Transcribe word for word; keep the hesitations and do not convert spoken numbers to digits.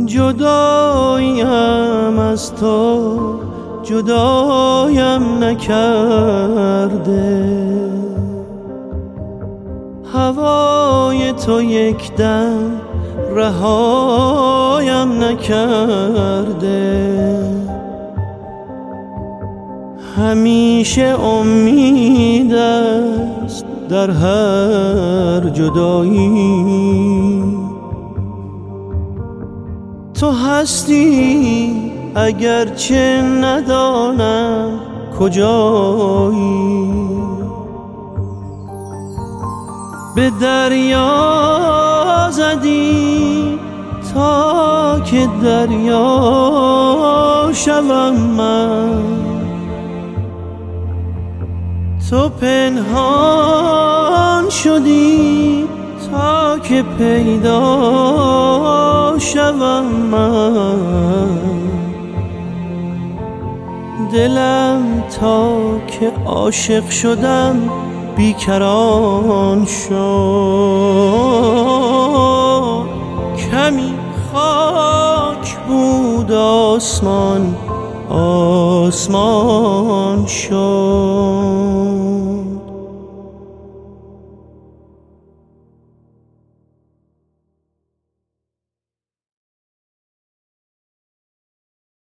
جداییم از تو جدایم نکرده، هوای تو یک دم رهایم نکرده. همیشه امید است در هر جدایی، تو هستی اگرچه ندانم کجایی. به دریا زدی تا که دریا شوم من، تو پنهان شدی تا که پیدا شوم من. دلم تا که عاشق شدم بیکران شد، کمی خاک بود آسمان آسمان شد.